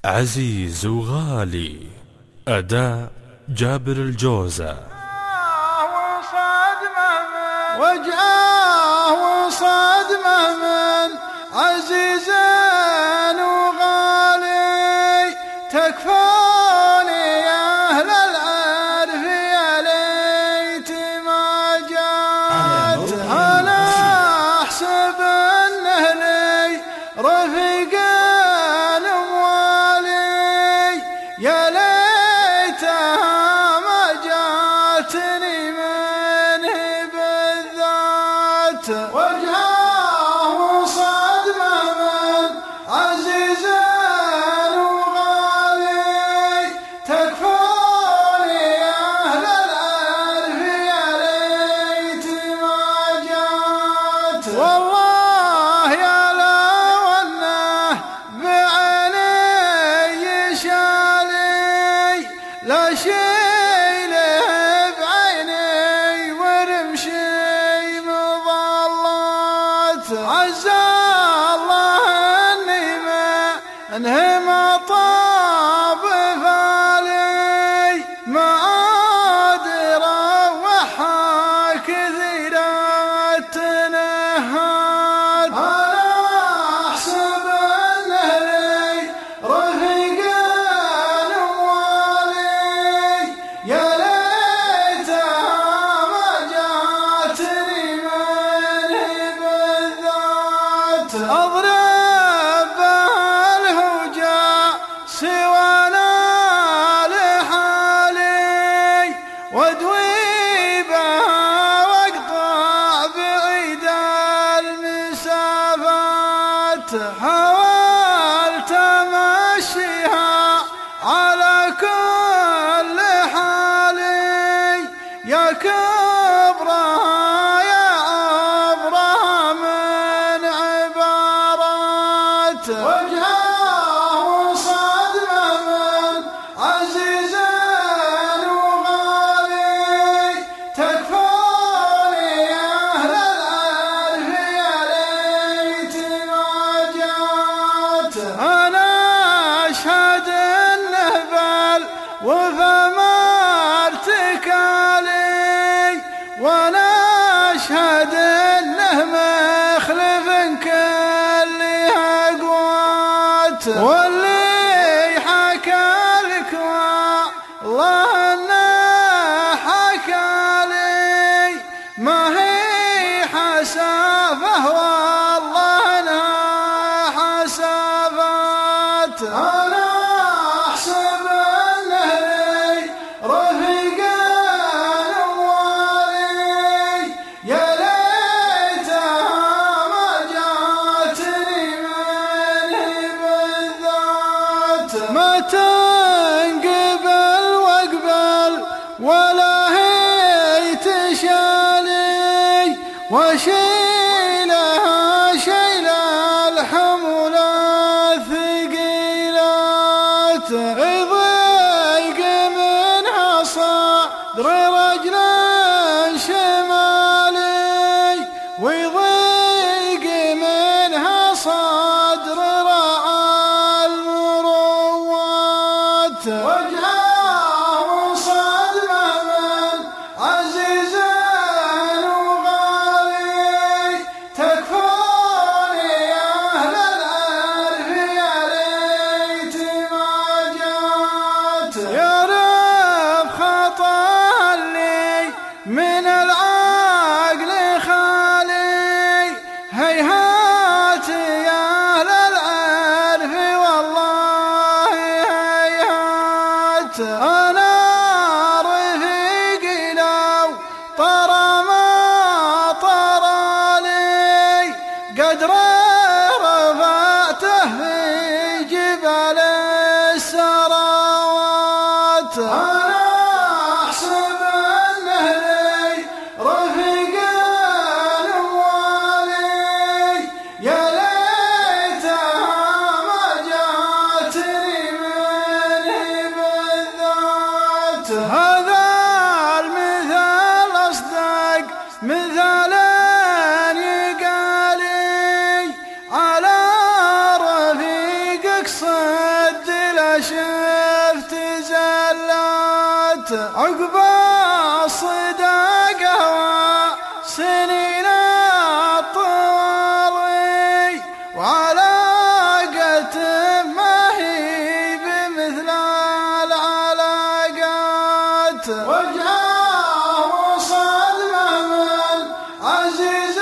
عزيز وغالي. أداء جابر الجوزة. وجهه وصدمه من عزيز وغالي، تكفوني يا أهل العرف يا ليت ما جات. أنا أحسب أنه لي رفيق موالي، يا ليتها ما جاتني منه بالذات. وجهه وصدمه من عزيز وغالي، تكفوني يا أهل العرف يا ليت ما جات. والله يا لو أنه بعيني شالي، لا شيله بعيني ورمشي مظلات. عز الله اني ما انهم طاب فالي، ما ادري روحها كثيرة تنهات. انا احسب انه لي رفيق موالي، يا ليتها ما جاتني منه بالذات. اضرب بالهوجة سوانا لحالي، وادوي بها واقطع بعيد المسافات. حاولت امشيها على كل حالي، يا كبرها يا عبرها من عبارات. وجهه وصدمه من عزيز وغالي، تكفوني يا أهل العرف يا ليت ما جات. أنا أشهد أنه بالوفا ما ارتكالي، وأنا أشهد أنه مخلف كلها قوات. واللي حكى لك والله أنه حكى لي، ما هي حسافة والله أنها حسافات. أنا أحسب أنه لي رفيق موالي، يا ليتها ما جاتني منه بالذات. ما تنقبل واقبل ولا هي تشالي، وشيلها شيل الحمولة الثقيلة. عقب الصداقة وسنين الطوال وعلاقة ما هي بمثل العلاقات وجهه صدمة من عزيز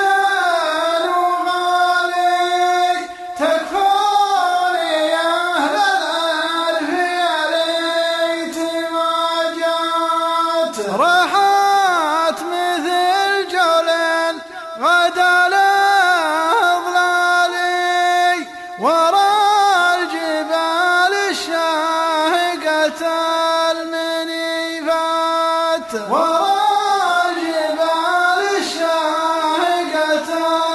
وغالي تكفوني أهل الألف يا ليت ما جات راحت مثل جولين غدا لظلالي ورا الجبال الشاهقة المنيفات ورا الجبال الشاهقة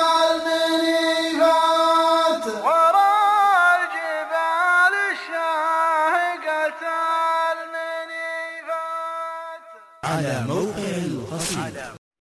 المنيفات ورا الجبال الشاهقة المنيفات على موقع القصيدة.